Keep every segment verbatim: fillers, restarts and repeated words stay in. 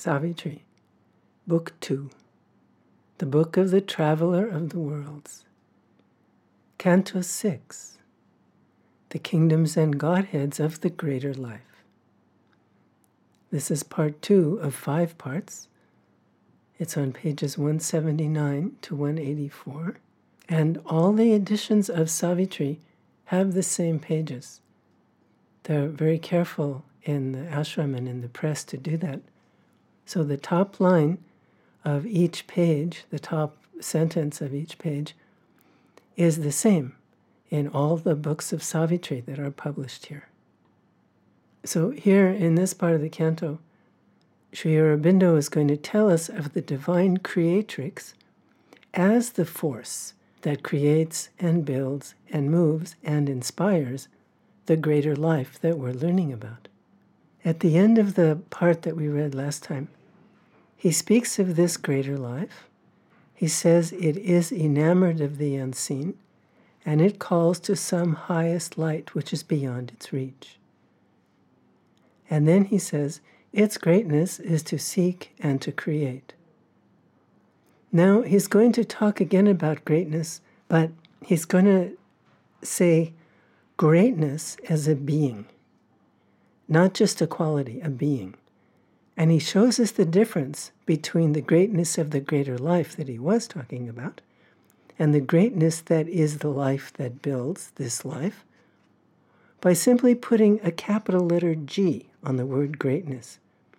Savitri, Book two, The Book of the Traveler of the Worlds, Canto six, The Kingdoms and Godheads of the Greater Life. This is part two of five parts. It's on pages one seventy-nine to one eighty-four, and all the editions of Savitri have the same pages. They're very careful in the ashram and in the press to do that. So the top line of each page, the top sentence of each page, is the same in all the books of Savitri that are published here. So here in this part of the canto, Sri Aurobindo is going to tell us of the divine creatrix as the force that creates and builds and moves and inspires the greater life that we're learning about. At the end of the part that we read last time, he speaks of this greater life. He says it is enamored of the unseen, and it calls to some highest light which is beyond its reach. And then he says, its greatness is to seek and to create. Now, he's going to talk again about greatness, but he's going to say greatness as a being, not just a quality, a being. And he shows us the difference between the greatness of the greater life that he was talking about and the greatness that is the life that builds this life by simply putting a capital letter G on the word greatness.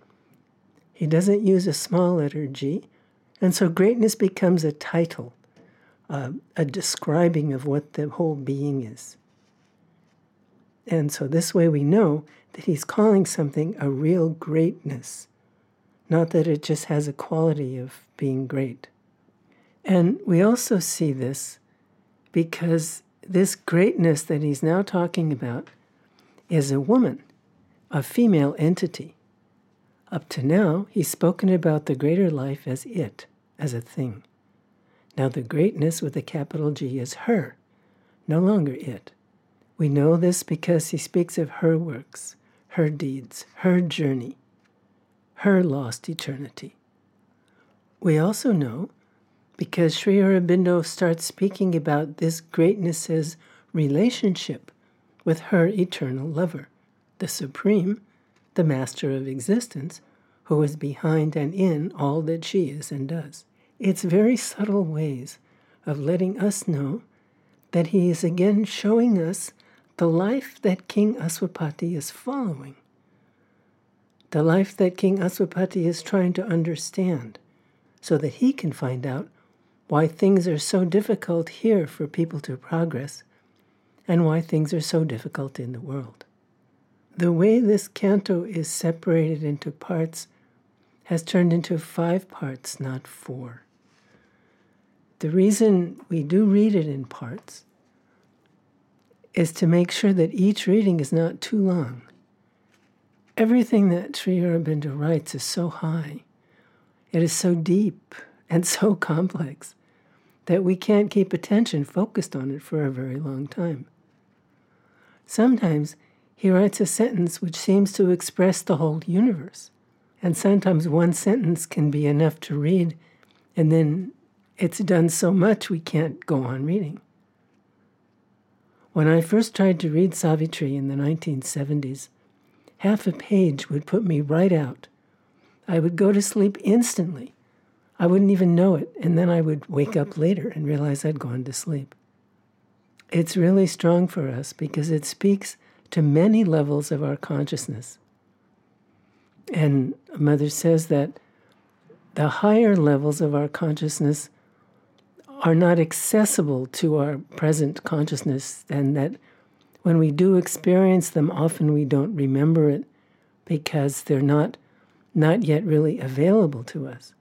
He doesn't use a small letter G, and so greatness becomes a title, uh, a describing of what the whole being is. And so this way we know that he's calling something a real greatness, not that it just has a quality of being great. And we also see this because this greatness that he's now talking about is a woman, a female entity. Up to now, he's spoken about the greater life as it, as a thing. Now the greatness with a capital G is her, no longer it. We know this because he speaks of her works, her deeds, her journey, her lost eternity. We also know because Sri Aurobindo starts speaking about this greatness's relationship with her eternal lover, the Supreme, the Master of Existence, who is behind and in all that she is and does. It's very subtle ways of letting us know that he is again showing us the life that King Aswapati is following, the life that King Aswapati is trying to understand so that he can find out why things are so difficult here for people to progress and why things are so difficult in the world. The way this canto is separated into parts has turned into five parts, not four. The reason we do read it in parts is to make sure that each reading is not too long. Everything that Sri Aurobindo writes is so high, it is so deep and so complex that we can't keep attention focused on it for a very long time. Sometimes he writes a sentence which seems to express the whole universe, and sometimes one sentence can be enough to read, and then it's done so much we can't go on reading. When I first tried to read Savitri in the nineteen seventies, half a page would put me right out. I would go to sleep instantly. I wouldn't even know it, and then I would wake up later and realize I'd gone to sleep. It's really strong for us because it speaks to many levels of our consciousness. And Mother says that the higher levels of our consciousness are not accessible to our present consciousness, and that when we do experience them, often we don't remember it because they're not, not yet really available to us.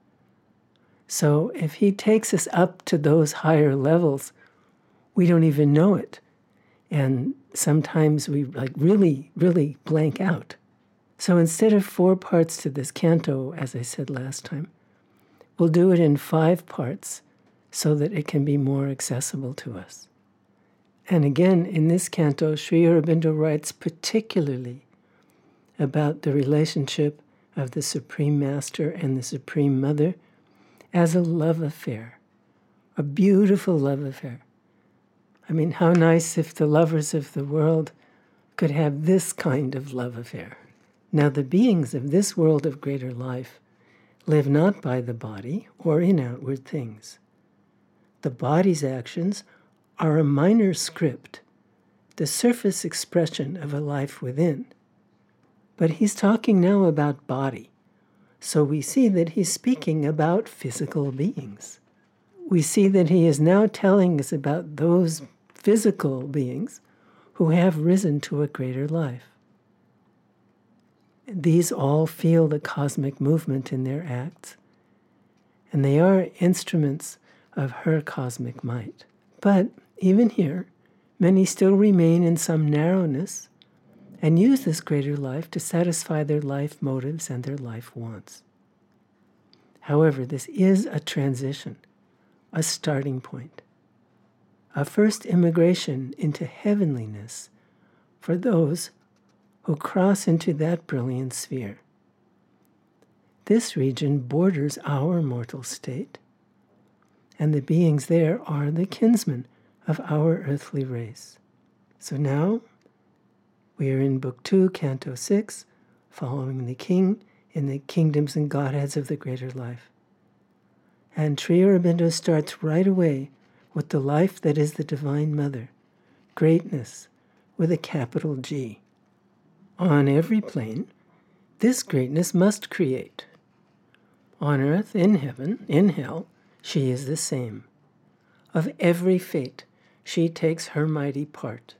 So if he takes us up to those higher levels, we don't even know it. And sometimes we like really, really blank out. So instead of four parts to this canto, as I said last time, we'll do it in five parts so that it can be more accessible to us. And again, in this canto, Sri Aurobindo writes particularly about the relationship of the Supreme Master and the Supreme Mother as a love affair, a beautiful love affair. I mean, how nice if the lovers of the world could have this kind of love affair. Now, the beings of this world of greater life live not by the body or in outward things. The body's actions are a minor script, the surface expression of a life within. But he's talking now about body, so we see that he's speaking about physical beings. We see that he is now telling us about those physical beings who have risen to a greater life. These all feel the cosmic movement in their acts, and they are instruments of her cosmic might. But even here, many still remain in some narrowness and use this greater life to satisfy their life motives and their life wants. However, this is a transition, a starting point, a first immigration into heavenliness for those who cross into that brilliant sphere. This region borders our mortal state, and the beings there are the kinsmen of our earthly race. So now we are in Book two, Canto six, following the King in the kingdoms and godheads of the greater life. And Sri Aurobindo starts right away with the life that is the Divine Mother, greatness with a capital G. On every plane, this greatness must create. On earth, in heaven, in hell, she is the same. Of every fate, she takes her mighty part.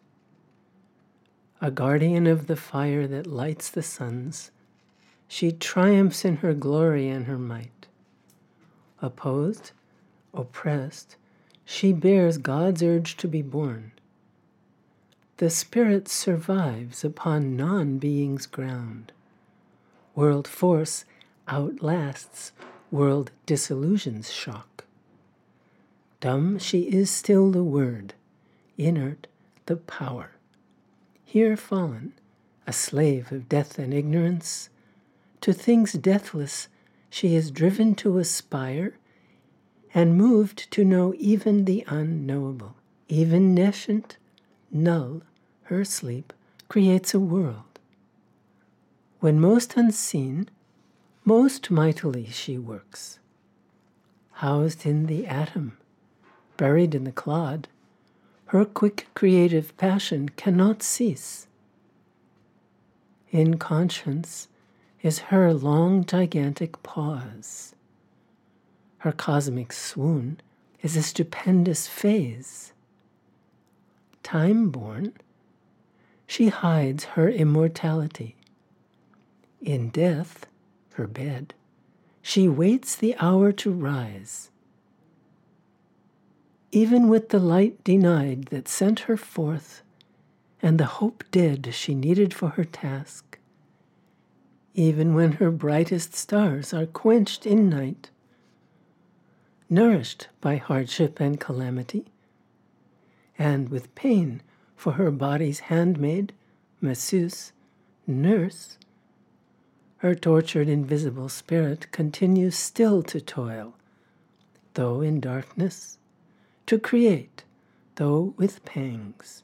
A guardian of the fire that lights the suns, she triumphs in her glory and her might. Opposed, oppressed, she bears God's urge to be born. The spirit survives upon non-being's ground. World force outlasts world disillusion's shock. Dumb, she is still the word, inert, the power. Here fallen, a slave of death and ignorance, to things deathless she is driven to aspire and moved to know even the unknowable. Even nescient, null, her sleep creates a world. When most unseen, most mightily she works. Housed in the atom, buried in the clod, her quick creative passion cannot cease. In conscience is her long gigantic pause. Her cosmic swoon is a stupendous phase. Time-born, she hides her immortality. In death, her bed, she waits the hour to rise. Even with the light denied that sent her forth, and the hope dead she needed for her task, even when her brightest stars are quenched in night, nourished by hardship and calamity, and with pain for her body's handmaid, masseuse, nurse, her tortured invisible spirit continues still to toil, though in darkness, to create, though with pangs.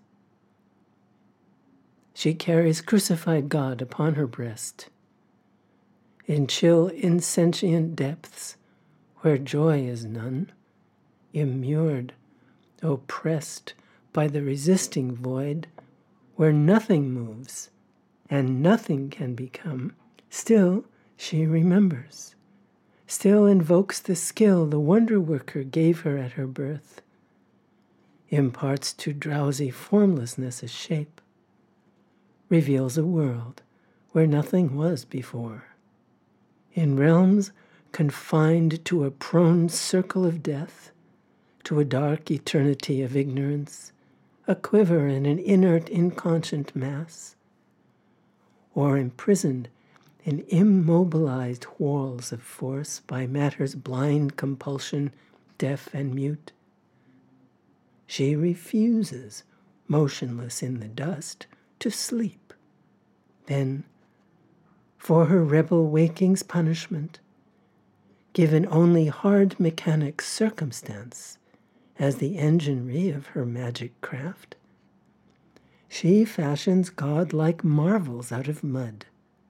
She carries crucified God upon her breast. In chill, insentient depths, where joy is none, immured, oppressed by the resisting void, where nothing moves and nothing can become, still she remembers, still invokes the skill the wonder worker gave her at her birth, imparts to drowsy formlessness a shape, reveals a world where nothing was before. In realms confined to a prone circle of death, to a dark eternity of ignorance, a quiver in an inert, inconscient mass, or imprisoned in immobilized walls of force by matter's blind compulsion, deaf and mute, she refuses, motionless in the dust, to sleep. Then, for her rebel waking's punishment, given only hard mechanic circumstance as the enginery of her magic craft, she fashions godlike marvels out of mud.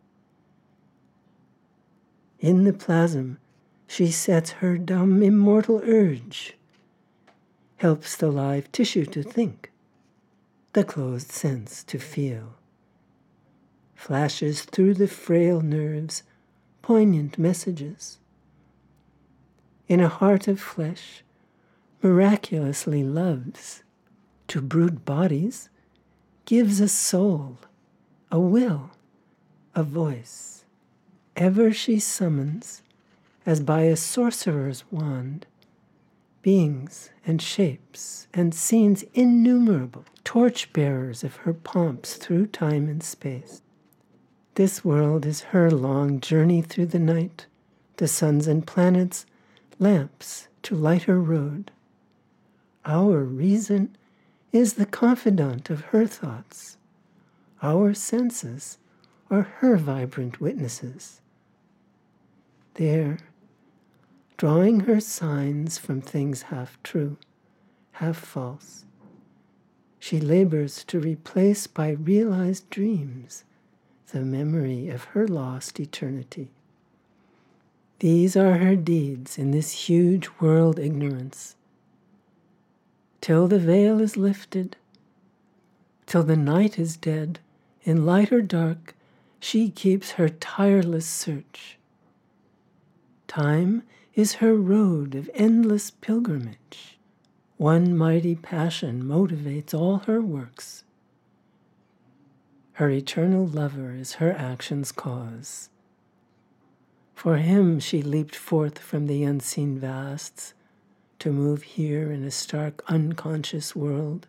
In the plasm, she sets her dumb immortal urge, helps the live tissue to think, the closed sense to feel, flashes through the frail nerves poignant messages. In a heart of flesh, miraculously loves, to brute bodies, gives a soul, a will, a voice. Ever she summons, as by a sorcerer's wand, beings and shapes and scenes innumerable, torch-bearers of her pomps through time and space. This world is her long journey through the night, the suns and planets, lamps to light her road. Our reason is the confidant of her thoughts. Our senses are her vibrant witnesses. There, drawing her signs from things half true, half false, she labors to replace by realized dreams the memory of her lost eternity. These are her deeds in this huge world ignorance. Till the veil is lifted, till the night is dead, in light or dark, she keeps her tireless search. Time is her road of endless pilgrimage. One mighty passion motivates all her works. Her eternal lover is her action's cause. For him she leaped forth from the unseen vasts to move here in a stark unconscious world.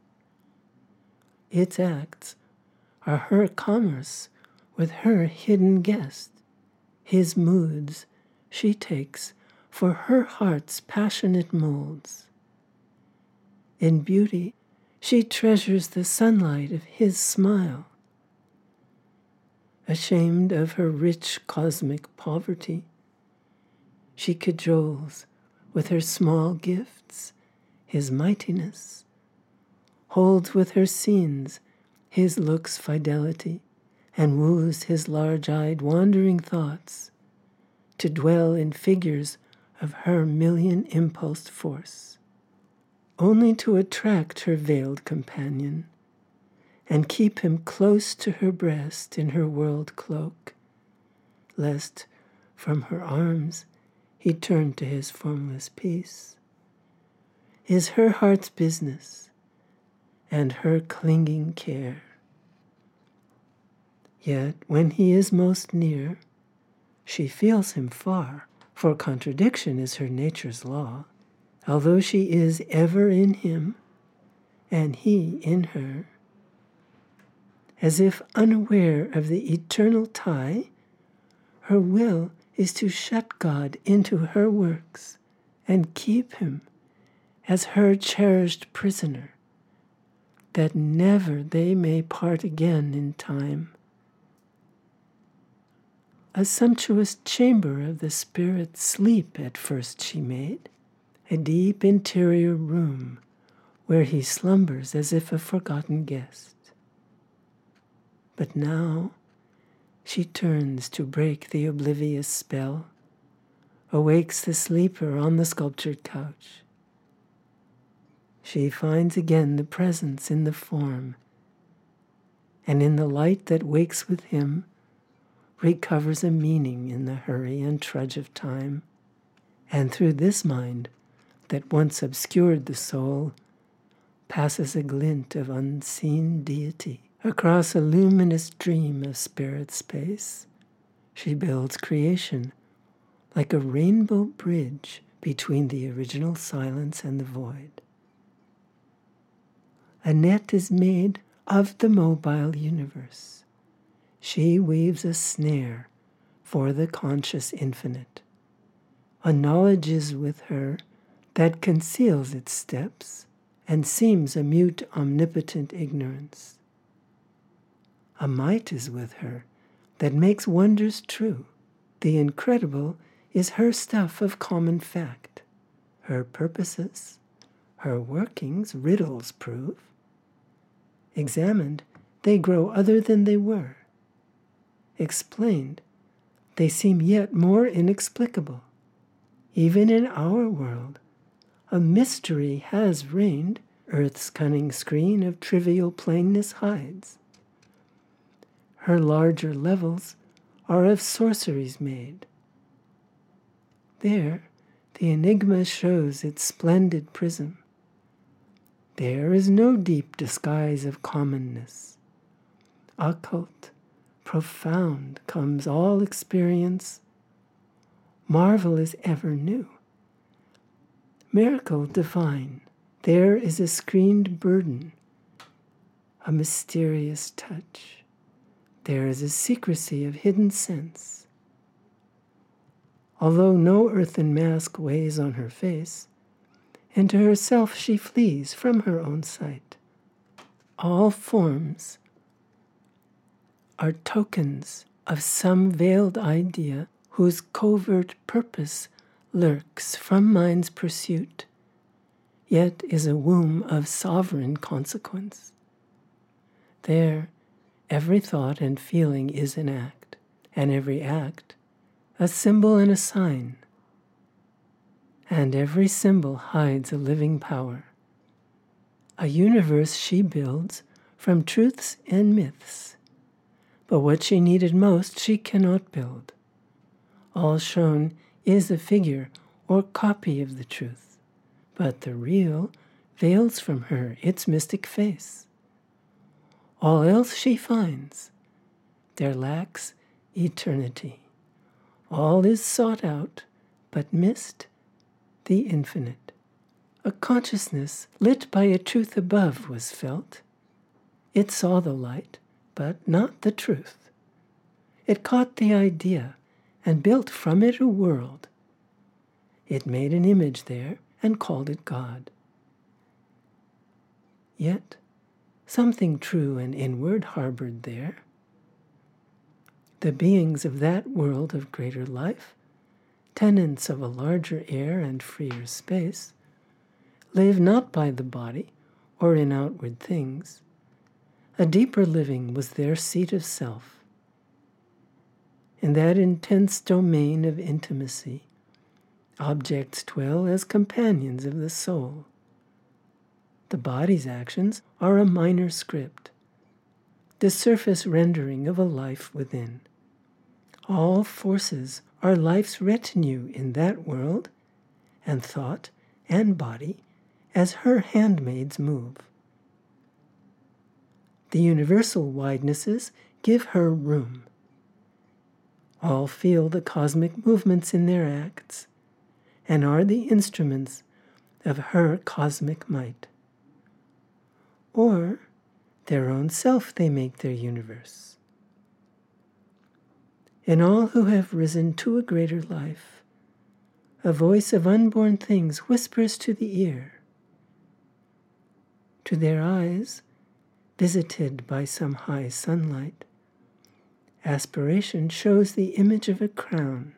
Its acts are her commerce with her hidden guest. His moods she takes for her heart's passionate molds. In beauty she treasures the sunlight of his smile. Ashamed of her rich cosmic poverty, she cajoles with her small gifts his mightiness, holds with her scenes his look's fidelity, and woos his large-eyed wandering thoughts to dwell in figures of her million impulsed force, only to attract her veiled companion and keep him close to her breast in her world cloak, lest from her arms he turn to his formless peace, is her heart's business and her clinging care. Yet when he is most near, she feels him far, for contradiction is her nature's law, although she is ever in him and he in her. As if unaware of the eternal tie, her will is to shut God into her works and keep him as her cherished prisoner, that never they may part again in time. A sumptuous chamber of the spirit's sleep at first she made, a deep interior room where he slumbers as if a forgotten guest. But now she turns to break the oblivious spell, awakes the sleeper on the sculptured couch. She finds again the presence in the form, and in the light that wakes with him, recovers a meaning in the hurry and trudge of time, and through this mind that once obscured the soul, passes a glint of unseen deity. Across a luminous dream of spirit space, she builds creation like a rainbow bridge between the original silence and the void. A net is made of the mobile universe. She weaves a snare for the conscious infinite. A knowledge is with her that conceals its steps and seems a mute omnipotent ignorance. A might is with her that makes wonders true. The incredible is her stuff of common fact. Her purposes, her workings, riddles prove. Examined, they grow other than they were. Explained, they seem yet more inexplicable. Even in our world, a mystery has reigned, earth's cunning screen of trivial plainness hides. Her larger levels are of sorceries made. There, the enigma shows its splendid prism. There is no deep disguise of commonness. Occult, profound comes all experience. Marvel is ever new. Miracle divine, there is a screened burden, a mysterious touch. There is a secrecy of hidden sense. Although no earthen mask weighs on her face, into herself she flees from her own sight. All forms are tokens of some veiled idea whose covert purpose lurks from mind's pursuit, yet is a womb of sovereign consequence. There, every thought and feeling is an act, and every act a symbol and a sign. And every symbol hides a living power. A universe she builds from truths and myths, but what she needed most she cannot build. All shown is a figure or copy of the truth, but the real veils from her its mystic face. All else she finds, there lacks eternity. All is sought out, but missed the infinite. A consciousness lit by a truth above was felt. It saw the light, but not the truth. It caught the idea and built from it a world. It made an image there and called it God. Yet something true and inward harbored there. The beings of that world of greater life, tenants of a larger air and freer space, live not by the body or in outward things. A deeper living was their seat of self. In that intense domain of intimacy, objects dwell as companions of the soul. The body's actions are a minor script, the surface rendering of a life within. All forces are life's retinue in that world, and thought and body as her handmaids move. The universal widenesses give her room. All feel the cosmic movements in their acts, and are the instruments of her cosmic might. Or their own self they make their universe. In all who have risen to a greater life, a voice of unborn things whispers to the ear. To their eyes, visited by some high sunlight, aspiration shows the image of a crown.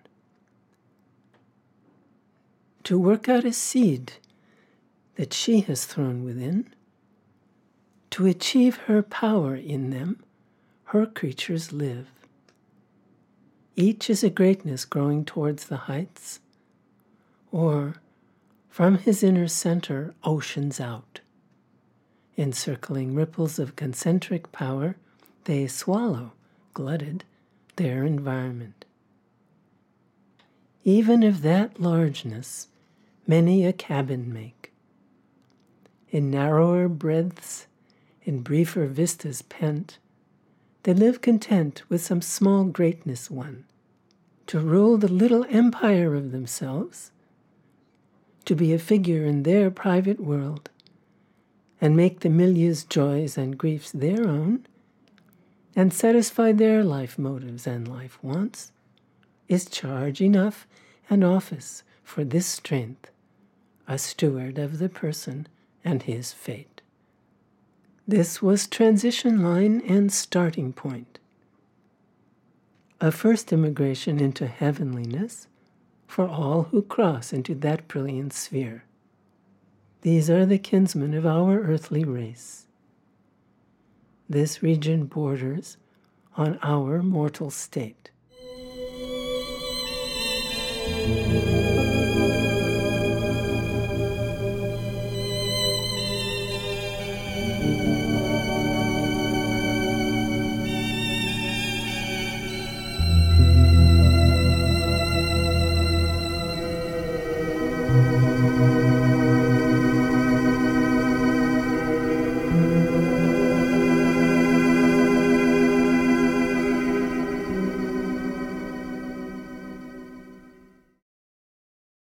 To work out a seed that she has thrown within, to achieve her power in them, her creatures live. Each is a greatness growing towards the heights, or from his inner center oceans out. Encircling ripples of concentric power, they swallow, glutted, their environment. Even of that largeness, many a cabin make. In narrower breadths, in briefer vistas pent, they live content with some small greatness won, to rule the little empire of themselves, to be a figure in their private world, and make the milieu's joys and griefs their own, and satisfy their life motives and life wants, is charge enough and office for this strength, a steward of the person and his fate. This was transition line and starting point. a first immigration into heavenliness for all who cross into that brilliant sphere. These are the kinsmen of our earthly race. This region borders on our mortal state.